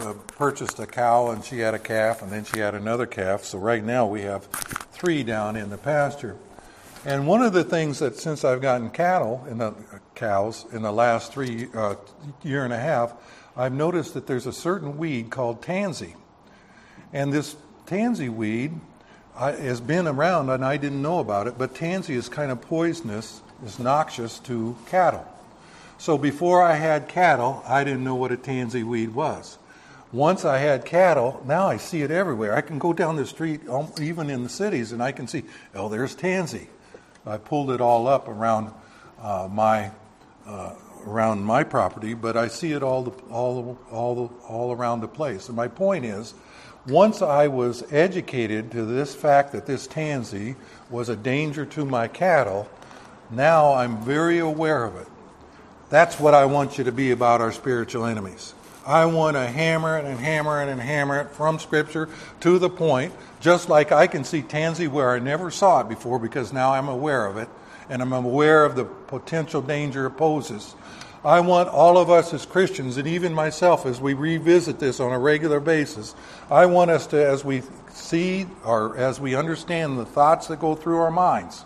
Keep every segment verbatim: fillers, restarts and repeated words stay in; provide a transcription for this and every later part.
uh, purchased a cow, and she had a calf, and then she had another calf. So right now we have three down in the pasture. And one of the things that since I've gotten cattle in the uh, cows in the last three uh, year and a half, I've noticed that there's a certain weed called tansy. And this tansy weed I, has been around, and I didn't know about it, but tansy is kind of poisonous, is noxious to cattle. So before I had cattle, I didn't know what a tansy weed was. Once I had cattle, now I see it everywhere. I can go down the street, even in the cities, and I can see, oh, there's tansy. I pulled it all up around uh, my uh, around my property, but I see it all the, all all all around the place. And my point is, once I was educated to this fact that this tansy was a danger to my cattle, now I'm very aware of it. That's what I want you to be about our spiritual enemies. I want to hammer it and hammer it and hammer it from Scripture to the point, just like I can see tansy where I never saw it before because now I'm aware of it, and I'm aware of the potential danger it poses. I want all of us as Christians, and even myself as we revisit this on a regular basis, I want us to, as we see or as we understand the thoughts that go through our minds,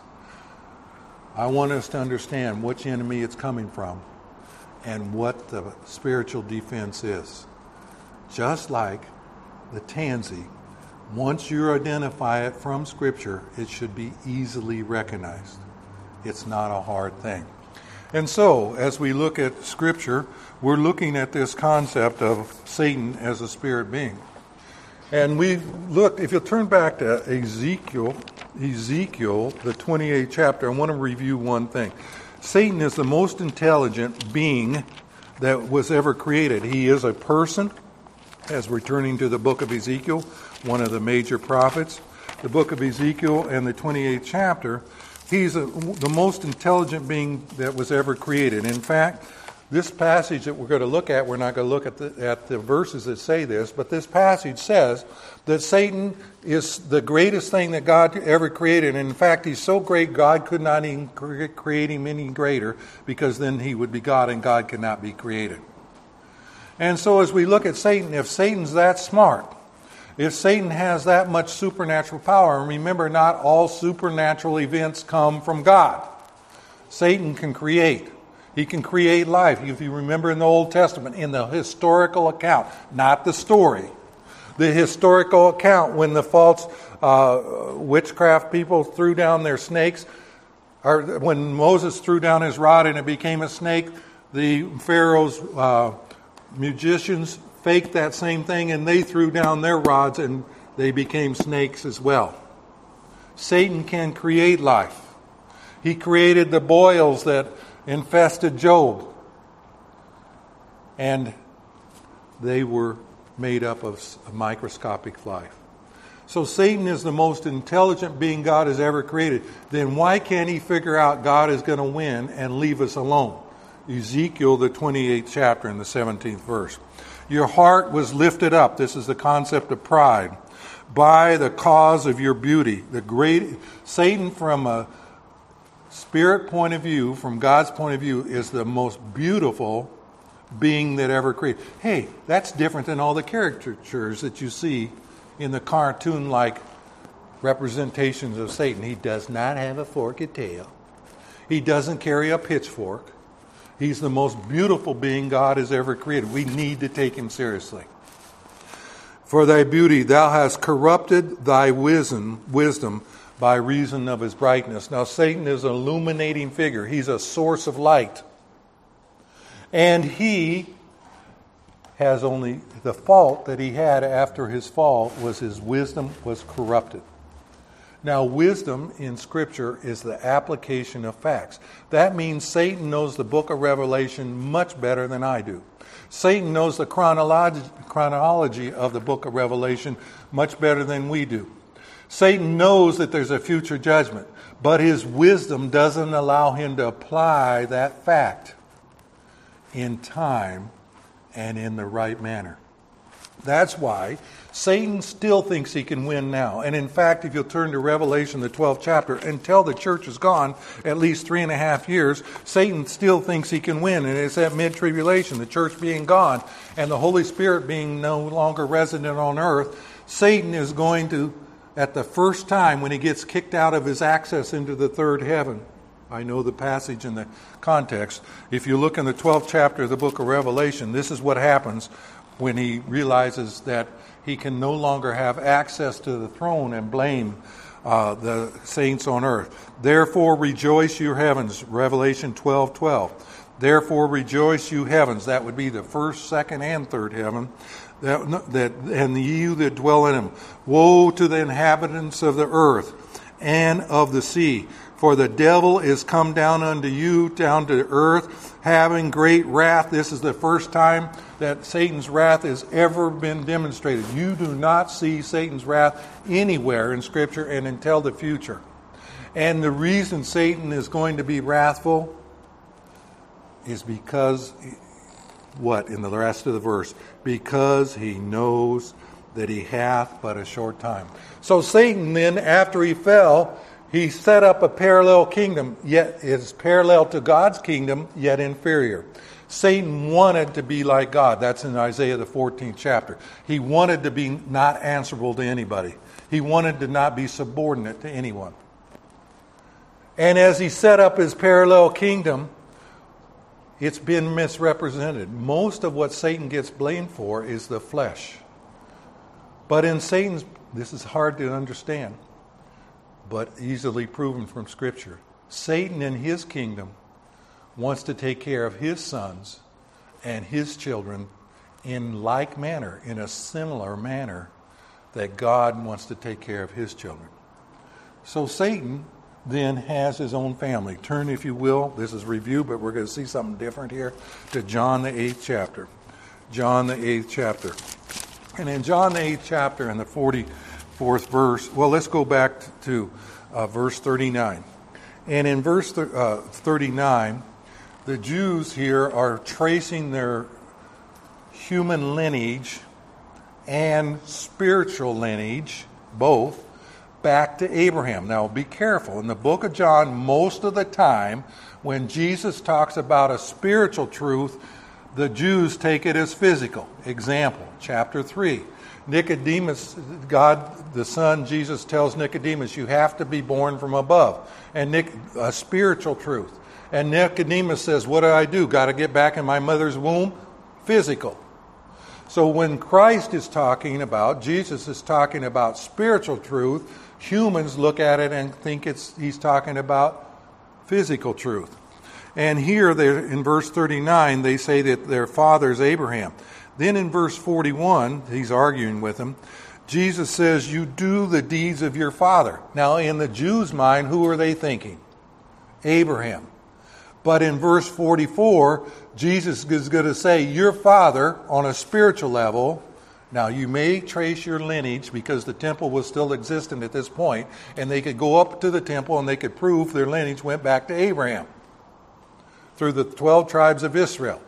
I want us to understand which enemy it's coming from and what the spiritual defense is. Just like the tansy, once you identify it from Scripture, it should be easily recognized. It's not a hard thing. And so, as we look at Scripture, we're looking at this concept of Satan as a spirit being. And we look, if you'll turn back to Ezekiel, Ezekiel, the twenty-eighth chapter, I want to review one thing. Satan is the most intelligent being that was ever created. He is a person, as returning to the book of Ezekiel, one of the major prophets. The book of Ezekiel and the twenty-eighth chapter, he's a, the most intelligent being that was ever created. In fact, this passage that we're going to look at, we're not going to look at the, at the verses that say this, but this passage says that Satan is the greatest thing that God ever created. And in fact, he's so great, God could not even create him any greater, because then he would be God and God cannot be created. And so as we look at Satan, if Satan's that smart, if Satan has that much supernatural power, and remember, not all supernatural events come from God. Satan can create. He can create life. If you remember in the Old Testament, in the historical account, not the story, the historical account when the false uh, witchcraft people threw down their snakes, or when Moses threw down his rod and it became a snake, the Pharaoh's uh, magicians faked that same thing and they threw down their rods and they became snakes as well. Satan can create life. He created the boils that infested Job, and they were made up of microscopic life. So Satan is the most intelligent being God has ever created. Then why can't he figure out God is going to win and leave us alone? Ezekiel, the twenty-eighth chapter and the seventeenth verse. Your heart was lifted up. This is the concept of pride. By the cause of your beauty. The great Satan, from a spirit point of view, from God's point of view, is the most beautiful being that ever created. Hey, that's different than all the caricatures that you see in the cartoon-like representations of Satan. He does not have a forked tail. He doesn't carry a pitchfork. He's the most beautiful being God has ever created. We need to take him seriously. For thy beauty, thou hast corrupted thy wisdom, wisdom by reason of his brightness. Now, Satan is an illuminating figure. He's a source of light. And he has only, the fault that he had after his fall was his wisdom was corrupted. Now, wisdom in Scripture is the application of facts. That means Satan knows the book of Revelation much better than I do. Satan knows the chronology, chronology of the book of Revelation much better than we do. Satan knows that there's a future judgment, but his wisdom doesn't allow him to apply that fact in time and in the right manner. That's why Satan still thinks he can win now. And in fact, if you'll turn to Revelation, the twelfth chapter, until the church is gone, at least three and a half years, Satan still thinks he can win. And it's that mid-tribulation, the church being gone, and the Holy Spirit being no longer resident on earth, Satan is going to, at the first time when he gets kicked out of his access into the third heaven, I know the passage and the context. If you look in the twelfth chapter of the book of Revelation, this is what happens when he realizes that he can no longer have access to the throne and blame uh, the saints on earth. Therefore rejoice, you heavens, Revelation twelve twelve. Therefore rejoice, you heavens. That would be the first, second, and third heaven. That, that and you that dwell in them. Woe to the inhabitants of the earth and of the sea. For the devil is come down unto you, down to earth, having great wrath. This is the first time that Satan's wrath has ever been demonstrated. You do not see Satan's wrath anywhere in Scripture and until the future. And the reason Satan is going to be wrathful is because, what, in the rest of the verse? Because he knows that he hath but a short time. So Satan then, after he fell, he set up a parallel kingdom, yet is parallel to God's kingdom, yet inferior. Satan wanted to be like God. That's in Isaiah the fourteenth chapter. He wanted to be not answerable to anybody. He wanted to not be subordinate to anyone. And as he set up his parallel kingdom, it's been misrepresented. Most of what Satan gets blamed for is the flesh. But in Satan's, this is hard to understand, but easily proven from Scripture. Satan in his kingdom wants to take care of his sons and his children in like manner, in a similar manner that God wants to take care of his children. So Satan then has his own family. Turn, if you will, this is review, but we're going to see something different here, to John the eighth chapter. John the eighth chapter. And in John the eighth chapter, in the forty-fourth verse, well, let's go back to uh, verse thirty-nine. And in verse th- uh, thirty-nine, the Jews here are tracing their human lineage and spiritual lineage, both, back to Abraham. Now, be careful. In the book of John, most of the time, when Jesus talks about a spiritual truth, the Jews take it as physical. Example, chapter three. Nicodemus, God the Son, Jesus tells Nicodemus, you have to be born from above. And Nic- a spiritual truth. And Nicodemus says, what do I do? Got to get back in my mother's womb? Physical. So when Christ is talking about, Jesus is talking about spiritual truth, humans look at it and think it's he's talking about physical truth. And here in verse thirty-nine, they say that their father is Abraham. Then in verse forty-one, he's arguing with them, Jesus says, you do the deeds of your father. Now in the Jews' mind, who are they thinking? Abraham. But in verse forty-four, Jesus is going to say, your father, on a spiritual level, now you may trace your lineage because the temple was still existent at this point, and they could go up to the temple and they could prove their lineage went back to Abraham through the twelve tribes of Israel.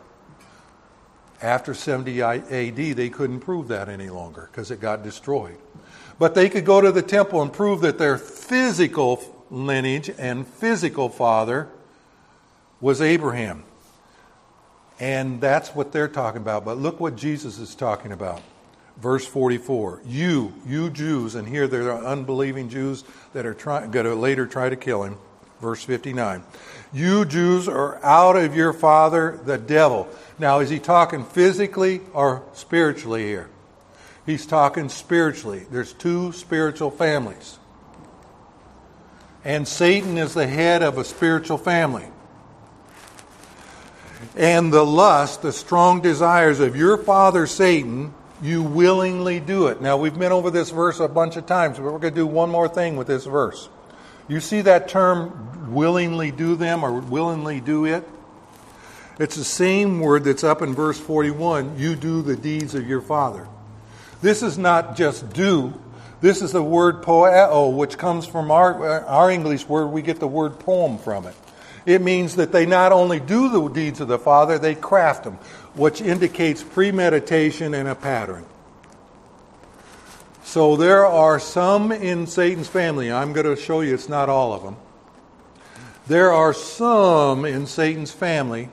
After seventy A D, they couldn't prove that any longer because it got destroyed. But they could go to the temple and prove that their physical lineage and physical father was Abraham. And that's what they're talking about. But look what Jesus is talking about. Verse forty-four. You, you Jews, and here there are unbelieving Jews that are trying, going to later try to kill him. Verse fifty-nine. You Jews are out of your father, the devil. Now, is he talking physically or spiritually here? He's talking spiritually. There's two spiritual families. And Satan is the head of a spiritual family. And the lust, the strong desires of your father Satan, you willingly do it. Now, we've been over this verse a bunch of times, but we're going to do one more thing with this verse. You see that term, willingly do them or willingly do it? It's the same word that's up in verse forty-one, you do the deeds of your father. This is not just do. This is the word poeo, which comes from our, our English word. We get the word poem from it. It means that they not only do the deeds of the Father, they craft them, which indicates premeditation and a pattern. So there are some in Satan's family. I'm going to show you it's not all of them. There are some in Satan's family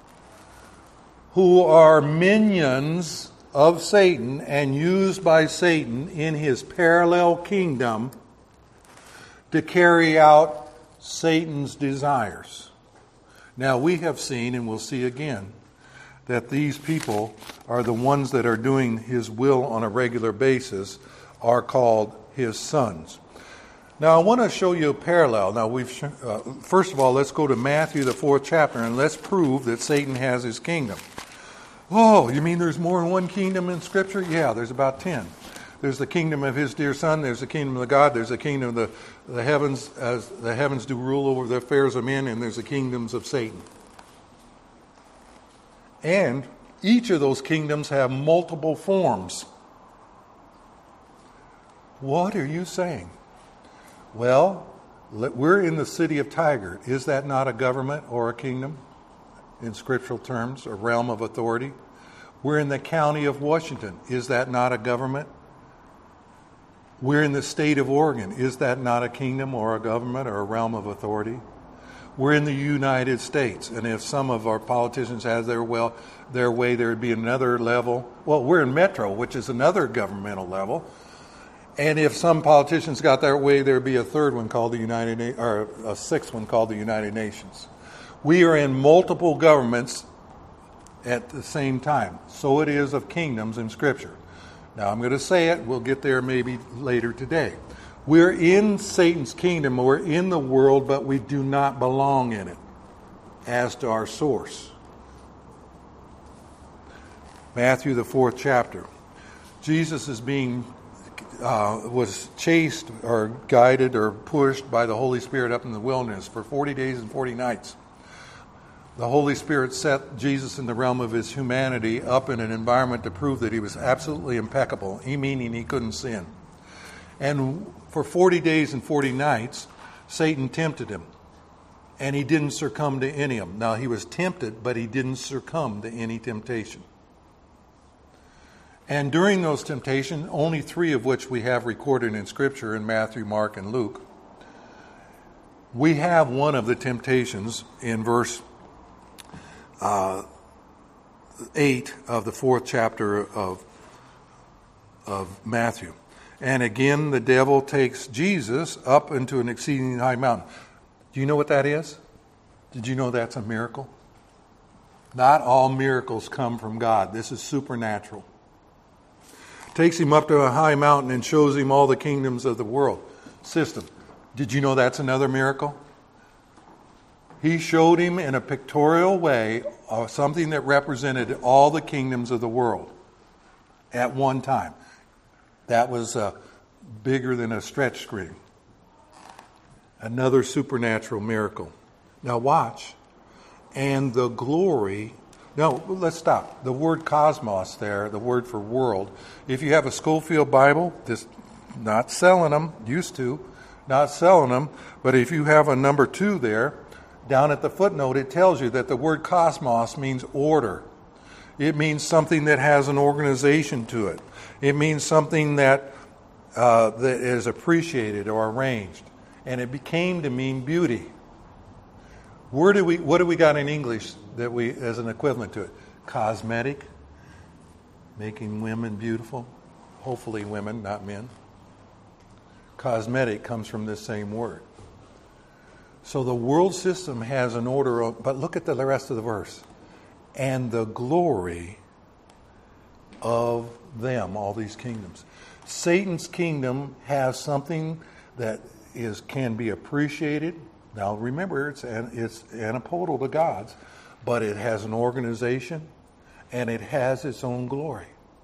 who are minions of Satan and used by Satan in his parallel kingdom to carry out Satan's desires. Now, we have seen, and we'll see again, that these people are the ones that are doing his will on a regular basis, are called his sons. Now, I want to show you a parallel. Now, we've uh, first of all, let's go to Matthew, the fourth chapter, and let's prove that Satan has his kingdom. Oh, you mean there's more than one kingdom in Scripture? Yeah, there's about ten. There's the kingdom of his dear Son. There's the kingdom of God. There's the kingdom of the, the heavens, as the heavens do rule over the affairs of men, and there's the kingdoms of Satan. And each of those kingdoms have multiple forms. What are you saying? Well, we're in the city of Tigard. Is that not a government or a kingdom in scriptural terms, a realm of authority? We're in the county of Washington. Is that not a government? We're in the state of Oregon. Is that not a kingdom or a government or a realm of authority? We're in the United States, and if some of our politicians had their well their way, there would be another level. Well, we're in Metro, which is another governmental level. And if some politicians got their way, there would be a third one called the United Na- or a sixth one called the United Nations. We are in multiple governments at the same time. So it is of kingdoms in Scripture. Now, I'm going to say it. We'll get there maybe later today. We're in Satan's kingdom. We're in the world, but we do not belong in it as to our source. Matthew, the fourth chapter. Jesus is being, uh, was chased or guided or pushed by the Holy Spirit up in the wilderness for forty days and forty nights. The Holy Spirit set Jesus in the realm of his humanity up in an environment to prove that he was absolutely impeccable, meaning he couldn't sin. And for forty days and forty nights, Satan tempted him. And he didn't succumb to any of them. Now, he was tempted, but he didn't succumb to any temptation. And during those temptations, only three of which we have recorded in Scripture in Matthew, Mark, and Luke, we have one of the temptations in verse uh, eight of the fourth chapter of, of Matthew. And again, the devil takes Jesus up into an exceeding high mountain. Do you know what that is? Did you know that's a miracle? Not all miracles come from God. This is supernatural. Takes him up to a high mountain and shows him all the kingdoms of the world system. Did you know that's another miracle? He showed him in a pictorial way uh, something that represented all the kingdoms of the world at one time. That was uh, bigger than a stretch screen. Another supernatural miracle. Now watch. And the glory... No, let's stop. The word cosmos there, the word for world. If you have a Schofield Bible, just not selling them, used to, not selling them, but if you have a number two there, down at the footnote, it tells you that the word cosmos means order. It means something that has an organization to it. It means something that uh, that is appreciated or arranged. And it became to mean beauty. Where do we? What do we got in English that we as an equivalent to it? Cosmetic, making women beautiful. Hopefully women, not men. Cosmetic comes from this same word. So the world system has an order, but look at the rest of the verse. And the glory of them, all these kingdoms. Satan's kingdom has something that is can be appreciated. Now remember, it's an, it's antipodal to God's, but it has an organization and it has its own glory.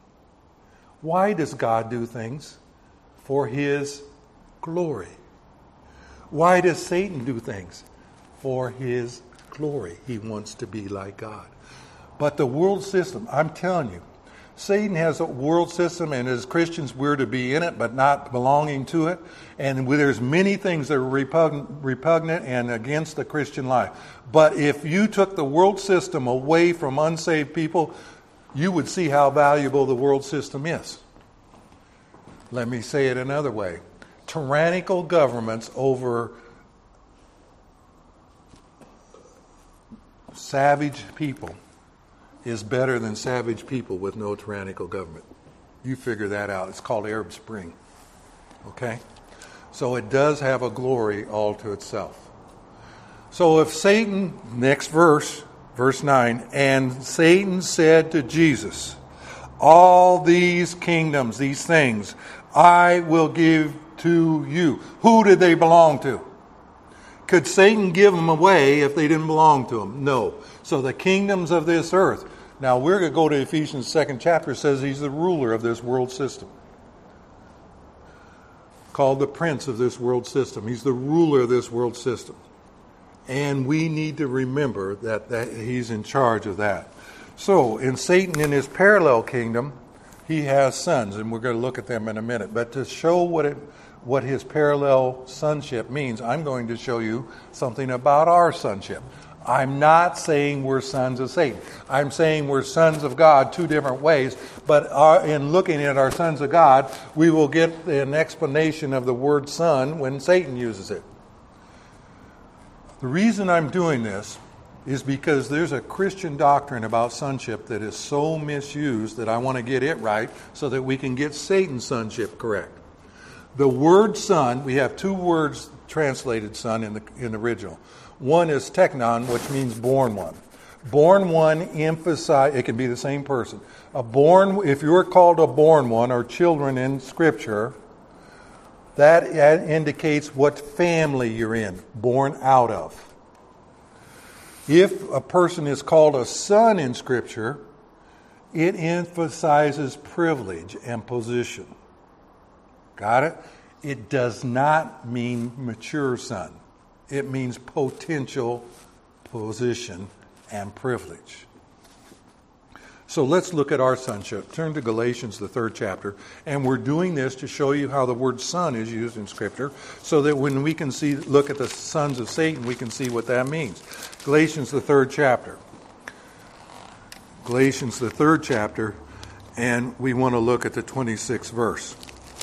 Why does God do things? For His glory. Why does Satan do things? For his glory. He wants to be like God. But the world system, I'm telling you, Satan has a world system, and as Christians we're to be in it but not belonging to it. And there's many things that are repugnant, repugnant and against the Christian life. But if you took the world system away from unsaved people, you would see how valuable the world system is. Let me say it another way. Tyrannical governments over savage people is better than savage people with no tyrannical government. You figure that out. It's called Arab Spring. Okay? So it does have a glory all to itself. So if Satan, next verse, verse nine, and Satan said to Jesus, all these kingdoms, these things, I will give to you. Who did they belong to? Could Satan give them away if they didn't belong to him? No. So the kingdoms of this earth. Now we're going to go to Ephesians second chapter. It says he's the ruler of this world system. Called the prince of this world system. He's the ruler of this world system. And we need to remember that, that he's in charge of that. So in Satan, in his parallel kingdom, he has sons. And we're going to look at them in a minute. But to show what it what his parallel sonship means, I'm going to show you something about our sonship. I'm not saying we're sons of Satan. I'm saying we're sons of God two different ways. But our, in looking at our sons of God, we will get an explanation of the word son when Satan uses it. The reason I'm doing this is because there's a Christian doctrine about sonship that is so misused that I want to get it right so that we can get Satan's sonship correct. The word son, we have two words translated son in the in the original. One is teknon, which means born one. Born one emphasize, it can be the same person. A born, if you're called a born one or children in Scripture, that indicates what family you're in, born out of. If a person is called a son in Scripture, it emphasizes privilege and position. Got it? It does not mean mature son. It means potential position and privilege. So let's look at our sonship. Turn to Galatians, the third chapter. And we're doing this to show you how the word son is used in Scripture, so that when we can see, look at the sons of Satan, we can see what that means. Galatians, the third chapter. Galatians, the third chapter, and we want to look at the twenty-sixth verse.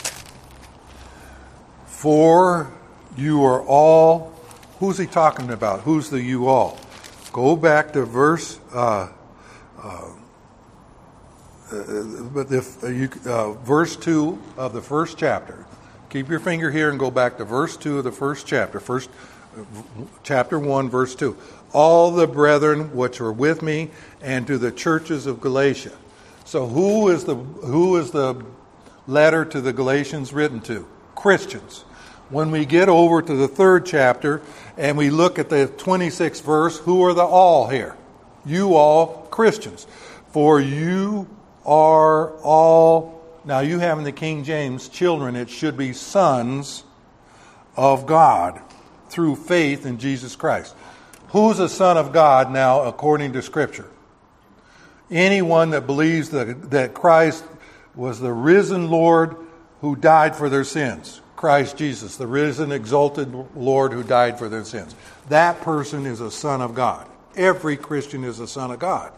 For you are all, who's he talking about? Who's the you all? Go back to verse, uh, uh, uh, but if uh, you, uh, verse two of the first chapter. Keep your finger here and go back to verse two of the first chapter. First, uh, chapter one, verse two. All the brethren which are with me, and to the churches of Galatia. So who is the who is the letter to the Galatians written to? Christians. When we get over to the third chapter and we look at the twenty-sixth verse, who are the all here? You all Christians. For you are all, now you have in the King James, children, it should be sons of God through faith in Jesus Christ. Who's a son of God now according to Scripture? Anyone that believes that, that Christ was the risen Lord who died for their sins. Christ Jesus, the risen, exalted Lord who died for their sins. That person is a son of God. Every Christian is a son of God.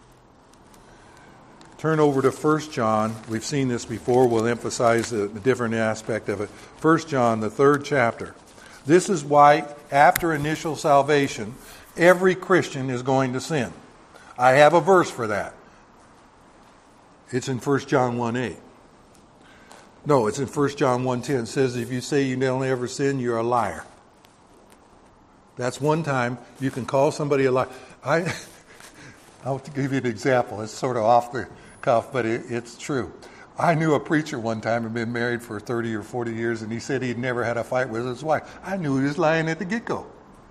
Turn over to First John. We've seen this before. We'll emphasize the different aspect of it. First John, the third chapter. This is why, after initial salvation, every Christian is going to sin. I have a verse for that. It's in First John one eight. No, it's in First John one ten. It says, if you say you don't ever sin, you're a liar. That's one time you can call somebody a liar. I, I'll give you an example. It's sort of off the cuff, but it, it's true. I knew a preacher one time who'd been married for thirty or forty years, and he said he'd never had a fight with his wife. I knew he was lying at the get-go.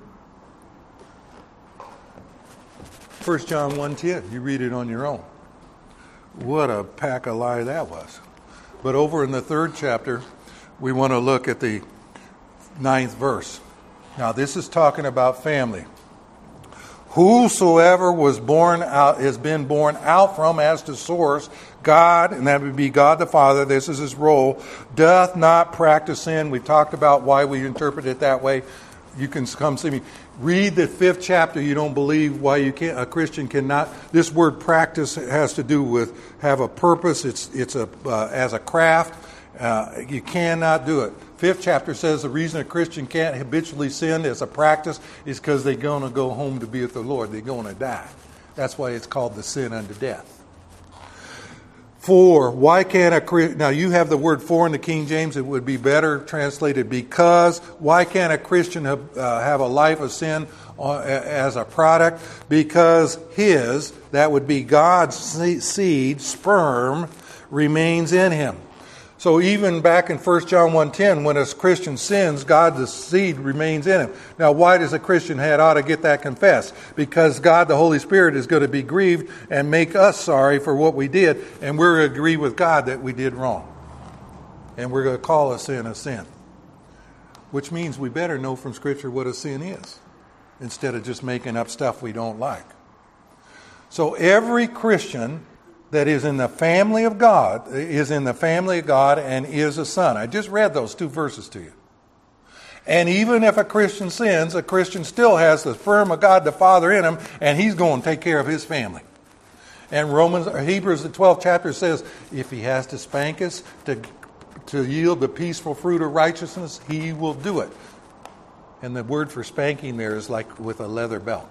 First John one ten, you read it on your own. What a pack of lie that was. But over in the third chapter, we want to look at the ninth verse. Now, this is talking about family. Whosoever was born out, has been born out from, as to source, God, and that would be God the Father, this is his role, doth not practice sin. We talked about why we interpret it that way. You can come see me. Read the fifth chapter. You don't believe why you can't. A Christian cannot. This word practice has to do with have a purpose. It's it's a uh, as a craft. Uh, you cannot do it. Fifth chapter says the reason a Christian can't habitually sin as a practice is because they're going to go home to be with the Lord. They're going to die. That's why it's called the sin unto death. For, why can't a Christian... Now, you have the word for in the King James. It would be better translated because. Why can't a Christian have, uh, have a life of sin uh, as a product? Because his, that would be God's seed, sperm, remains in him. So even back in First John one ten, when a Christian sins, God's seed remains in him. Now, why does a Christian head ought to get that confessed? Because God, the Holy Spirit, is going to be grieved and make us sorry for what we did, and we're going to agree with God that we did wrong. And we're going to call a sin a sin. Which means we better know from Scripture what a sin is, instead of just making up stuff we don't like. So every Christian that is in the family of God, is in the family of God and is a son. I just read those two verses to you. And even if a Christian sins, a Christian still has the sperm of God the Father in him, and he's going to take care of his family. And Romans, or Hebrews, the twelfth chapter says, if he has to spank us to, to yield the peaceful fruit of righteousness, he will do it. And the word for spanking there is like with a leather belt.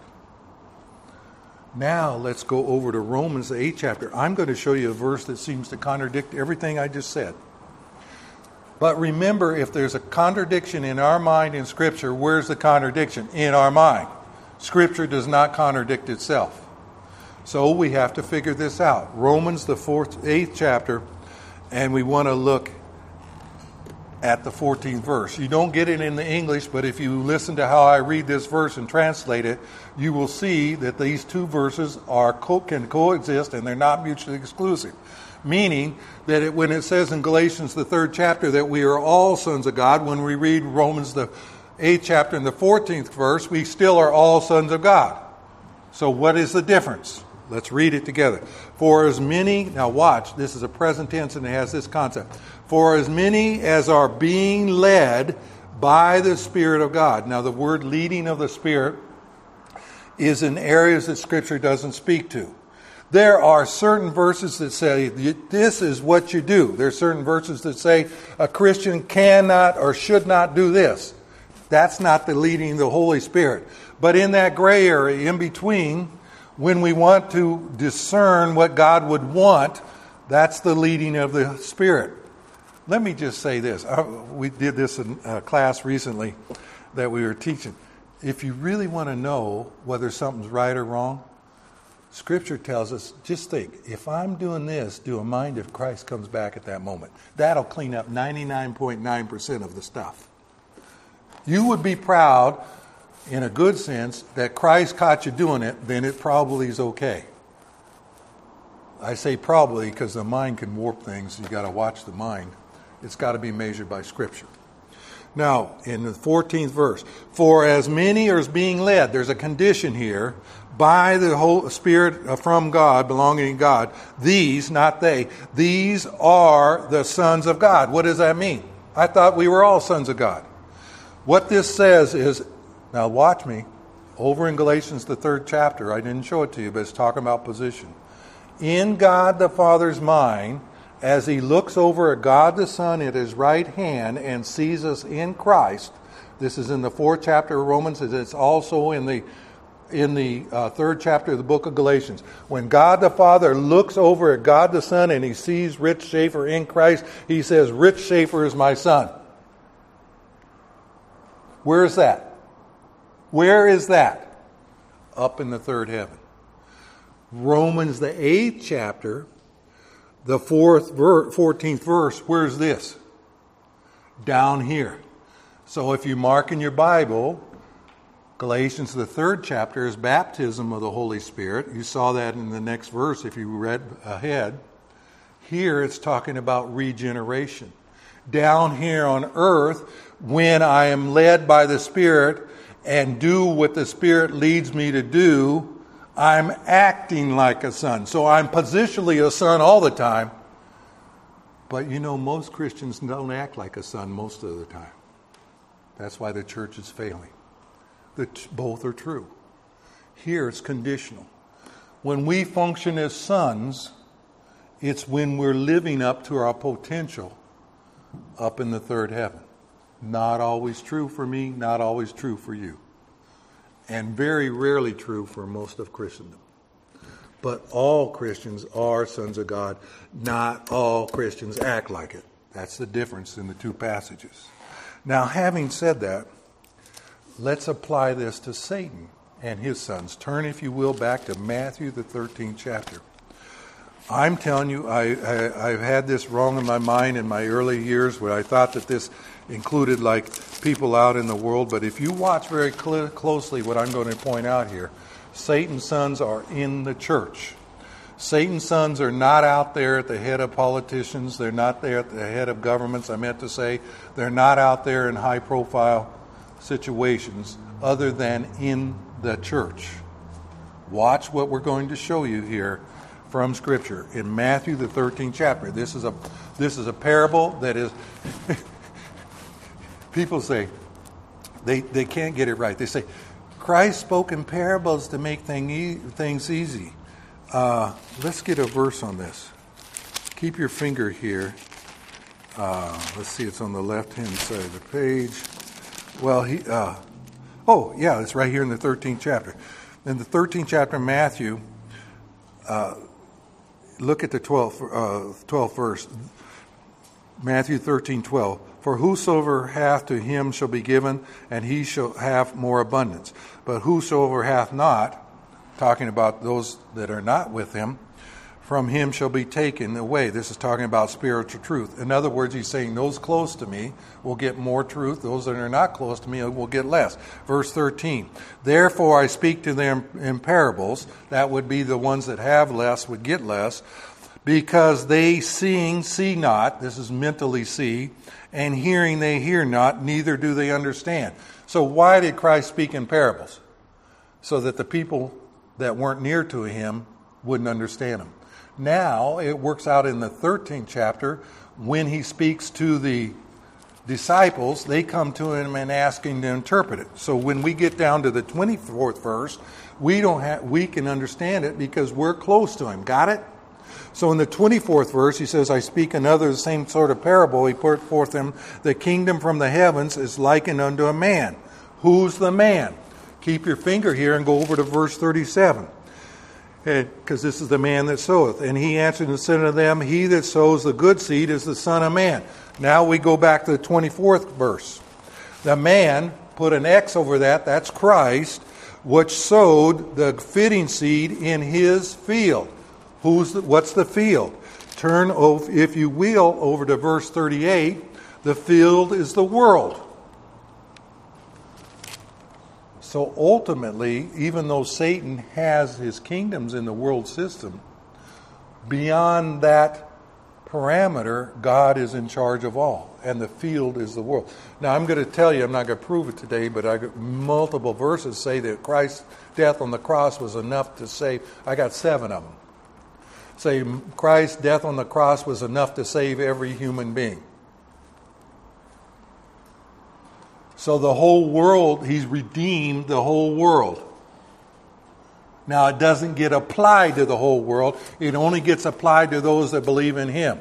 Now let's go over to Romans, the eighth chapter. I'm going to show you a verse that seems to contradict everything I just said. But remember, if there's a contradiction in our mind in Scripture, where's the contradiction? In our mind. Scripture does not contradict itself. So we have to figure this out. Romans, the fourth, eighth chapter, and we want to look at the fourteenth verse. You don't get it in the English, but if you listen to how I read this verse and translate it, you will see that these two verses are co- can coexist and they're not mutually exclusive. Meaning that it, when it says in Galatians, the third chapter, that we are all sons of God, when we read Romans, the eighth chapter and the fourteenth verse, we still are all sons of God. So what is the difference? Let's read it together. For as many, now watch, this is a present tense and it has this concept. For as many as are being led by the Spirit of God. Now the word leading of the Spirit is in areas that Scripture doesn't speak to. There are certain verses that say this is what you do. There are certain verses that say a Christian cannot or should not do this. That's not the leading of the Holy Spirit. But in that gray area in between, when we want to discern what God would want, that's the leading of the Spirit. Let me just say this. We did this in a class recently that we were teaching. If you really want to know whether something's right or wrong, Scripture tells us, just think, if I'm doing this, do a mind if Christ comes back at that moment. That'll clean up ninety-nine point nine percent of the stuff. You would be proud, in a good sense, that Christ caught you doing it, then it probably is okay. I say probably because the mind can warp things. You've got to watch the mind. It's got to be measured by Scripture. Now, in the fourteenth verse, for as many are being led, there's a condition here, by the Holy Spirit from God, belonging to God, these, not they, these are the sons of God. What does that mean? I thought we were all sons of God. What this says is, now watch me, over in Galatians, the third chapter, I didn't show it to you, but it's talking about position. In God the Father's mind, as he looks over at God the Son at his right hand and sees us in Christ, this is in the fourth chapter of Romans, it's also in the in the uh, third chapter of the book of Galatians. When God the Father looks over at God the Son and he sees Rich Schaefer in Christ, he says, Rich Schaefer is my son. Where is that? Where is that? Up in the third heaven. Romans, the eighth chapter, the fourth, ver- fourteenth verse, where's this? Down here. So if you mark in your Bible, Galatians, the third chapter, is baptism of the Holy Spirit. You saw that in the next verse if you read ahead. Here it's talking about regeneration. Down here on earth, when I am led by the Spirit and do what the Spirit leads me to do, I'm acting like a son. So I'm positionally a son all the time. But you know, most Christians don't act like a son most of the time. That's why the church is failing. The t- both are true. Here it's conditional. When we function as sons, it's when we're living up to our potential up in the third heaven. Not always true for me, not always true for you. And very rarely true for most of Christendom. But all Christians are sons of God. Not all Christians act like it. That's the difference in the two passages. Now, having said that, let's apply this to Satan and his sons. Turn, if you will, back to Matthew, the thirteenth chapter. I'm telling you, I, I, I've had this wrong in my mind in my early years where I thought that this included like people out in the world. But if you watch very cl- closely what I'm going to point out here, Satan's sons are in the church. Satan's sons are not out there at the head of politicians. They're not there at the head of governments, I meant to say. They're not out there in high-profile situations other than in the church. Watch what we're going to show you here from Scripture in Matthew, the thirteenth chapter. This is a this is a parable that is... People say, they, they can't get it right. They say, Christ spoke in parables to make thing e- things easy. Uh, let's get a verse on this. Keep your finger here. Uh, let's see, it's on the left-hand side of the page. Well, he... Uh, oh, yeah, it's right here in the thirteenth chapter. In the thirteenth chapter of Matthew, uh, look at the twelfth, uh, twelfth verse. Matthew thirteen twelve. For whosoever hath to him shall be given, and he shall have more abundance. But whosoever hath not, talking about those that are not with him, from him shall be taken away. This is talking about spiritual truth. In other words, he's saying those close to me will get more truth. Those that are not close to me will get less. Verse thirteen. Therefore I speak to them in parables. That would be the ones that have less would get less. Because they seeing see not, this is mentally see, and hearing they hear not, neither do they understand. So why did Christ speak in parables? So that the people that weren't near to him wouldn't understand him. Now it works out in the thirteenth chapter when he speaks to the disciples, they come to him and ask him to interpret it. So when we get down to the twenty-fourth verse, we don't have we can understand it because we're close to him. Got it? So in the twenty-fourth verse, he says, I speak another the same sort of parable. He put forth them, the kingdom from the heavens is likened unto a man. Who's the man? Keep your finger here and go over to verse thirty-seven. Because this is the man that soweth. And he answered and said unto them, he that sows the good seed is the Son of Man. Now we go back to the twenty-fourth verse. The man, put an X over that, that's Christ, which sowed the fitting seed in his field. Who's the, what's the field? Turn, over, if you will, over to verse thirty-eight. The field is the world. So ultimately, even though Satan has his kingdoms in the world system, beyond that parameter, God is in charge of all. And the field is the world. Now I'm going to tell you, I'm not going to prove it today, but I got multiple verses say that Christ's death on the cross was enough to save. I got seven of them. Say Christ's death on the cross was enough to save every human being. So the whole world, he's redeemed the whole world. Now it doesn't get applied to the whole world. It only gets applied to those that believe in him.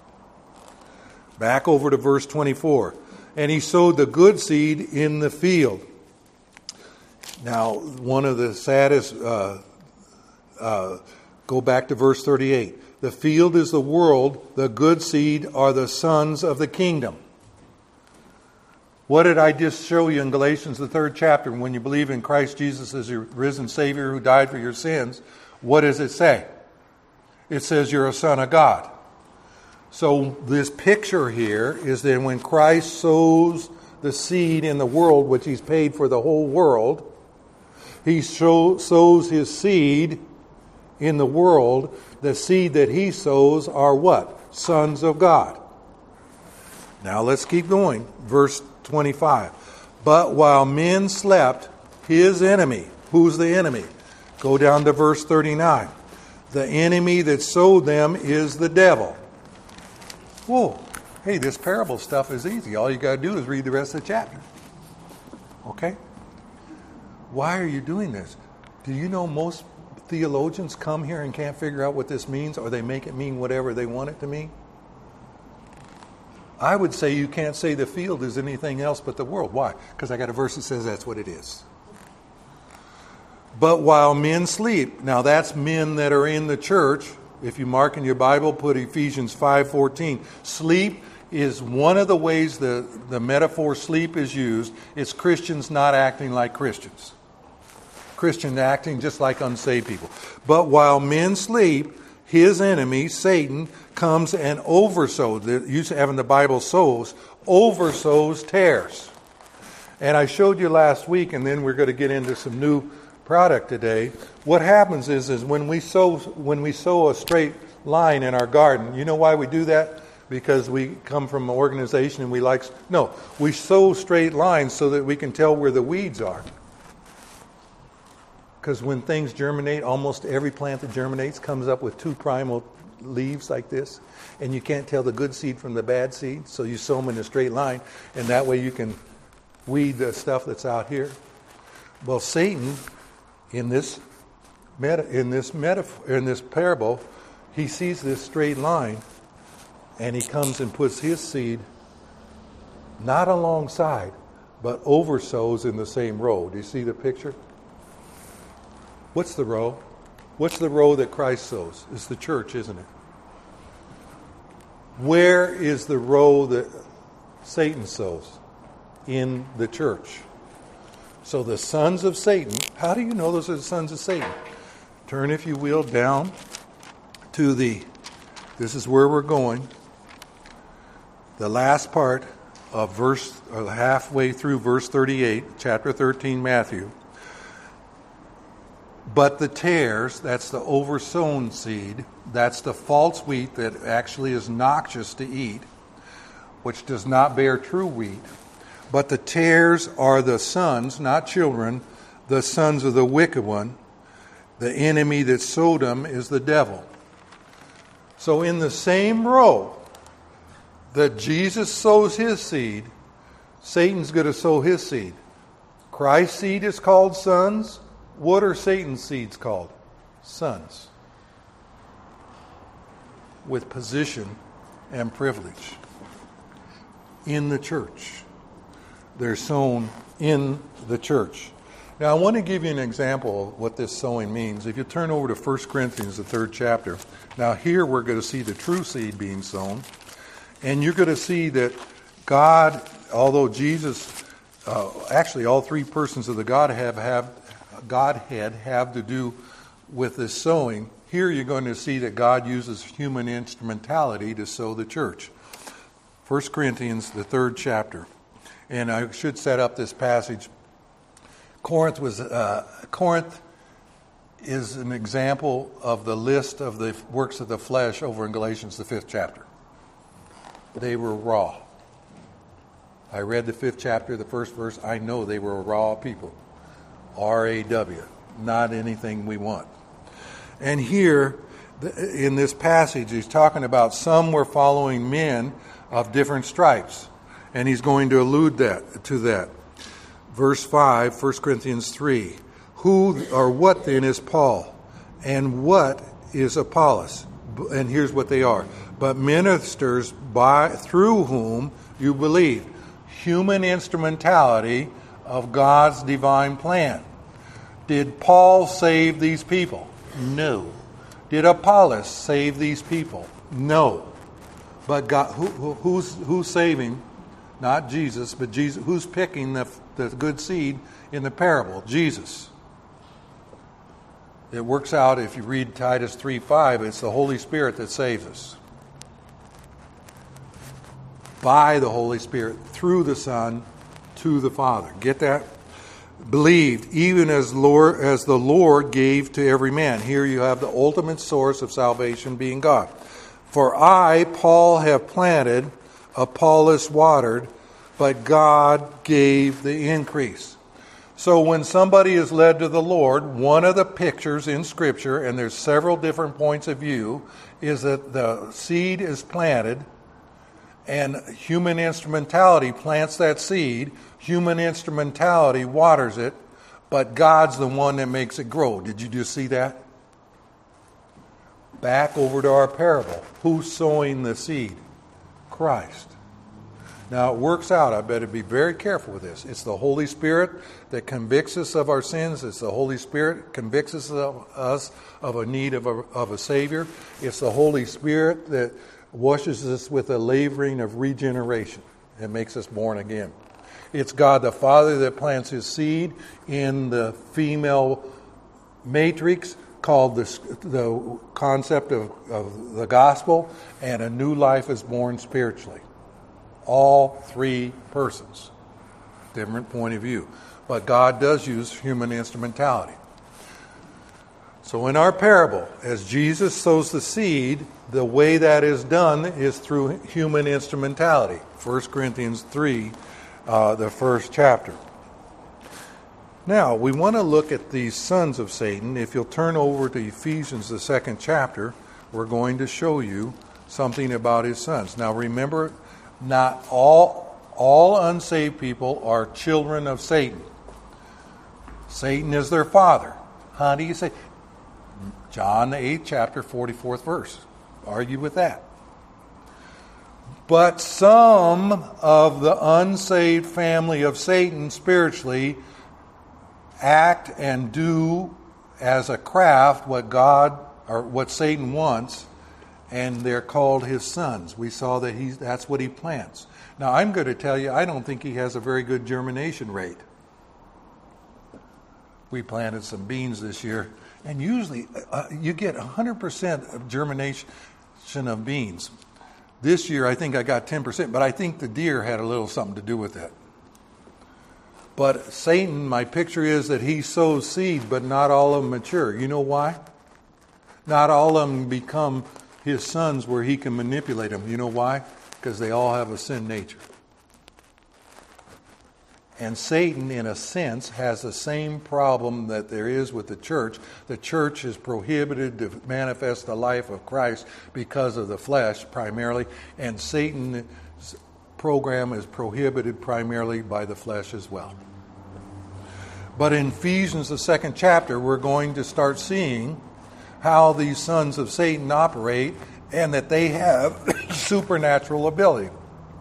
Back over to verse twenty-four. And he sowed the good seed in the field. Now, one of the saddest... Uh, uh, Go back to verse thirty-eight. The field is the world, the good seed are the sons of the kingdom. What did I just show you in Galatians, the third chapter? When you believe in Christ Jesus as your risen Savior who died for your sins, what does it say? It says you're a son of God. So this picture here is that when Christ sows the seed in the world, which he's paid for the whole world, he sow, sows his seed in the world. The seed that he sows are what? Sons of God. Now let's keep going. Verse twenty-five. But while men slept, his enemy. Who's the enemy? Go down to verse thirty-nine. The enemy that sowed them is the devil. Whoa. Hey, this parable stuff is easy. All you got to do is read the rest of the chapter. Okay? Why are you doing this? Do you know most theologians come here and can't figure out what this means, or they make it mean whatever they want it to mean? I would say you can't say the field is anything else but the world. Why? Because I got a verse that says that's what it is. But while men sleep, now that's men that are in the church. If you mark in your Bible, put Ephesians five fourteen. Sleep is one of the ways the, the metaphor sleep is used. It's Christians not acting like Christians. Christians acting just like unsaved people. But while men sleep, his enemy, Satan, comes and oversows. You have in the Bible sows, oversows tares. And I showed you last week, and then we're going to get into some new product today. What happens is, is when we sow when we sow a straight line in our garden, you know why we do that? Because we come from an organization and we like... No, we sow straight lines so that we can tell where the weeds are. Because when things germinate, almost every plant that germinates comes up with two primal leaves like this. And you can't tell the good seed from the bad seed. So you sow them in a straight line. And that way you can weed the stuff that's out here. Well, Satan, in this meta, in this metaphor, in this parable, he sees this straight line. And he comes and puts his seed not alongside, but oversows in the same row. Do you see the picture? What's the row? What's the row that Christ sows? It's the church, isn't it? Where is the row that Satan sows? In the church. So the sons of Satan, how do you know those are the sons of Satan? Turn, if you will, down to the, this is where we're going, the last part of verse, or halfway through verse thirty-eight, chapter thirteen, Matthew. But the tares, that's the oversown seed, that's the false wheat that actually is noxious to eat, which does not bear true wheat. But the tares are the sons, not children, the sons of the wicked one. The enemy that sowed them is the devil. So in the same row that Jesus sows his seed, Satan's going to sow his seed. Christ's seed is called sons. What are Satan's seeds called? Sons. With position and privilege. In the church. They're sown in the church. Now I want to give you an example of what this sowing means. If you turn over to First Corinthians, the third chapter. Now here we're going to see the true seed being sown. And you're going to see that God, although Jesus, uh, actually all three persons of the Godhead have, have Godhead have to do with this sowing. Here you're going to see that God uses human instrumentality to sow the church. First Corinthians, the third chapter. And I should set up this passage. Corinth was uh, Corinth is an example of the list of the works of the flesh over in Galatians, the fifth chapter. They were raw. I read the fifth chapter, the first verse. I know they were raw people. R A W, not anything we want. And here, in this passage, he's talking about some were following men of different stripes. And he's going to allude that to that. Verse five, First Corinthians three. Who or what then is Paul? And what is Apollos? And here's what they are. But ministers by through whom you believe. Human instrumentality of God's divine plan. Did Paul save these people? No. Did Apollos save these people? No. But God, who, who, who's who's saving? Not Jesus, but Jesus. Who's picking the the good seed in the parable? Jesus. It works out if you read Titus three five. It's the Holy Spirit that saves us. By the Holy Spirit, through the Son, to the Father. Get that? Believed, even as Lord, as the Lord gave to every man. Here you have the ultimate source of salvation being God. For I, Paul, have planted, Apollos watered, but God gave the increase. So when somebody is led to the Lord, one of the pictures in Scripture, and there's several different points of view, is that the seed is planted, and human instrumentality plants that seed. Human instrumentality waters it, but God's the one that makes it grow. Did you just see that? Back over to our parable. Who's sowing the seed? Christ. Now, it works out. I better be very careful with this. It's the Holy Spirit that convicts us of our sins. It's the Holy Spirit that convicts us of, us of a need of a, of a Savior. It's the Holy Spirit that washes us with a lavering of regeneration and makes us born again. It's God the Father that plants His seed in the female matrix, called the, the concept of, of the gospel, and a new life is born spiritually. All three persons. Different point of view. But God does use human instrumentality. So in our parable, as Jesus sows the seed, the way that is done is through human instrumentality. First Corinthians three, uh, the first chapter. Now, we want to look at these sons of Satan. If you'll turn over to Ephesians, the second chapter, we're going to show you something about his sons. Now, remember, not all, all unsaved people are children of Satan. Satan is their father. How do you say? John, the eighth chapter, forty-fourth verse. Argue with that. But some of the unsaved family of Satan spiritually act and do as a craft what God or what Satan wants, and they're called his sons. We saw that he's that's what he plants. Now, I'm going to tell you, I don't think he has a very good germination rate. We planted some beans this year, and usually uh, you get one hundred percent of germination of beans. This year, I think I got ten percent, but I think the deer had a little something to do with that. But Satan, my picture is that he sows seed, but not all of them mature. You know why? Not all of them become his sons where he can manipulate them. You know why? Because they all have a sin nature. And Satan, in a sense, has the same problem that there is with the church. The church is prohibited to manifest the life of Christ because of the flesh, primarily. And Satan's program is prohibited primarily by the flesh as well. But in Ephesians, the second chapter, we're going to start seeing how these sons of Satan operate and that they have supernatural ability.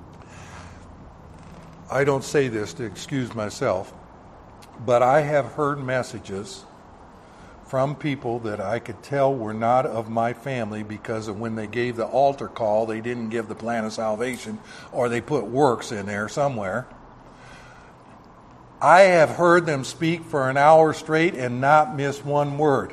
I don't say this to excuse myself, but I have heard messages from people that I could tell were not of my family because of when they gave the altar call, they didn't give the plan of salvation, or they put works in there somewhere. I have heard them speak for an hour straight and not miss one word.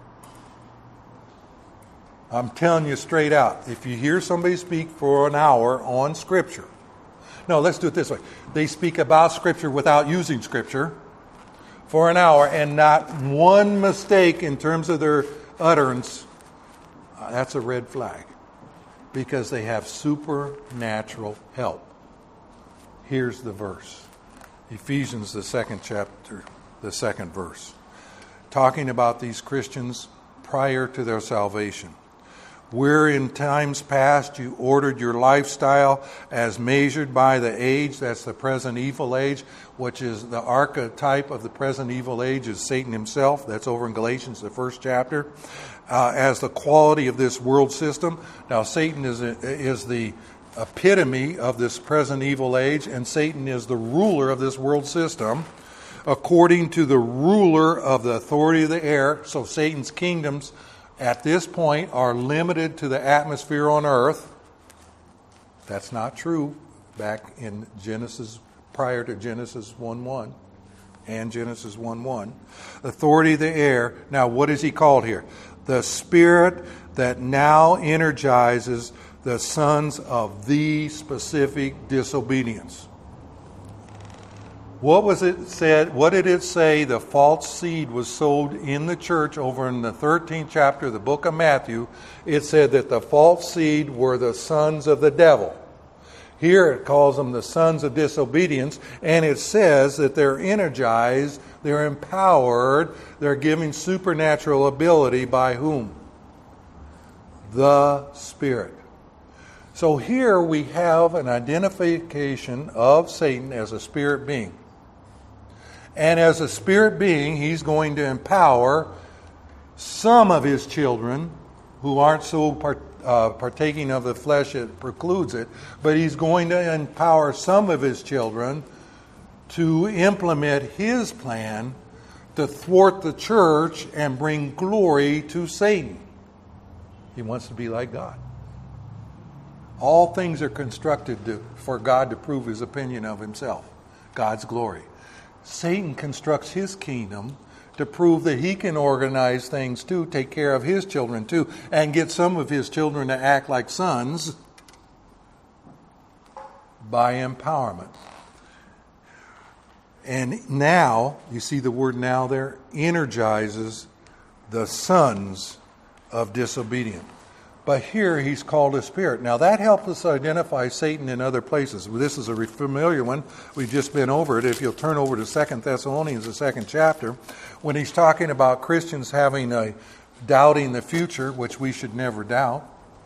I'm telling you straight out, if you hear somebody speak for an hour on Scripture, no, let's do it this way. They speak about Scripture without using Scripture for an hour and not one mistake in terms of their utterance. Uh, that's a red flag because they have supernatural help. Here's the verse. Ephesians, the second chapter, the second verse. Talking about these Christians prior to their salvation. Where in times past you ordered your lifestyle as measured by the age, that's the present evil age, which is the archetype of the present evil age is Satan himself. That's over in Galatians, the first chapter. Uh, as the quality of this world system. Now, Satan is, a, is the epitome of this present evil age, and Satan is the ruler of this world system according to the ruler of the authority of the air. So Satan's kingdoms at this point are limited to the atmosphere on earth. That's not true back in Genesis, prior to Genesis one one and Genesis one one. Authority of the air. Now, what is he called here? The spirit that now energizes the sons of the specific disobedience. What was it said? What did it say? The false seed was sowed in the church over in the thirteenth chapter of the book of Matthew. It said that the false seed were the sons of the devil. Here it calls them the sons of disobedience, and it says that they're energized, they're empowered, they're given supernatural ability by whom? The Spirit. So here we have an identification of Satan as a spirit being. And as a spirit being, he's going to empower some of his children who aren't so part- uh, partaking of the flesh, it precludes it. But he's going to empower some of his children to implement his plan to thwart the church and bring glory to Satan. He wants to be like God. All things are constructed to, for God to prove his opinion of himself, God's glory. Satan constructs his kingdom to prove that he can organize things too, take care of his children too, and get some of his children to act like sons by empowerment. And now, you see the word now there, energizes the sons of disobedience. But here he's called a spirit. Now that helps us identify Satan in other places. This is a familiar one. We've just been over it. If you'll turn over to Second Thessalonians, the second chapter, when he's talking about Christians having a doubting the future, which we should never doubt.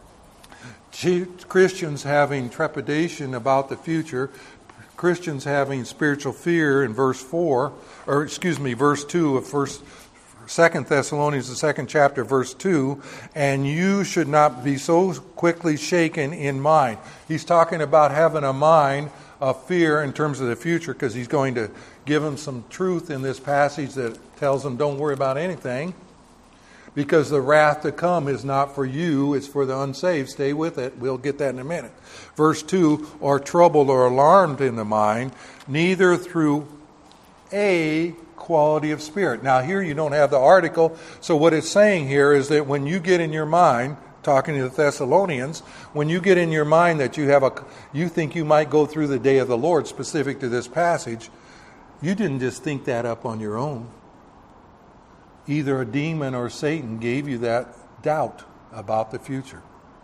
Christians having trepidation about the future. Christians having spiritual fear in verse four, or excuse me, verse two of first Second Thessalonians, the second chapter, verse two, and you should not be so quickly shaken in mind. He's talking about having a mind of fear in terms of the future, because he's going to give them some truth in this passage that tells them don't worry about anything, because the wrath to come is not for you, it's for the unsaved. Stay with it. We'll get that in a minute. Verse two, or troubled or alarmed in the mind, neither through a quality of spirit. Now here you don't have the article, so what it's saying here is that when you get in your mind, talking to the Thessalonians, when you get in your mind that you have a, you think you might go through the day of the Lord specific to this passage, you didn't just think that up on your own. Either a demon or Satan gave you that doubt about the future.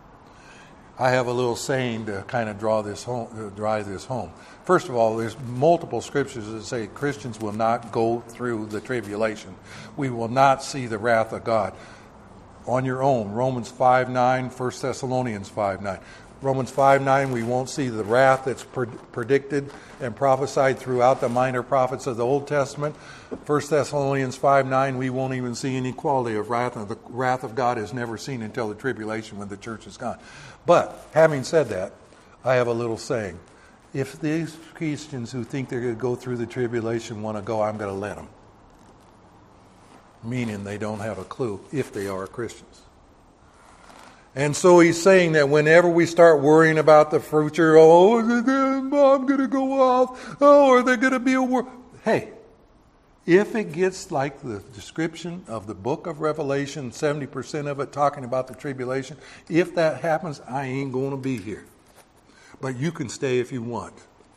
I have a little saying to kind of draw this home, uh, drive this home. First of all, there's multiple scriptures that say Christians will not go through the tribulation. We will not see the wrath of God on your own. Romans five nine, First Thessalonians five nine. Romans five nine, we won't see the wrath that's pre- predicted and prophesied throughout the minor prophets of the Old Testament. First Thessalonians five nine, we won't even see any quality of wrath. The wrath of God is never seen until the tribulation when the church is gone. But, having said that, I have a little saying. If these Christians who think they're going to go through the tribulation want to go, I'm going to let them. Meaning they don't have a clue if they are Christians. And so he's saying that whenever we start worrying about the future, oh, is the bomb going to go off? Oh, are there going to be a war? Hey, if it gets like the description of the book of Revelation, seventy percent of it talking about the tribulation, if that happens, I ain't going to be here. But you can stay if you want.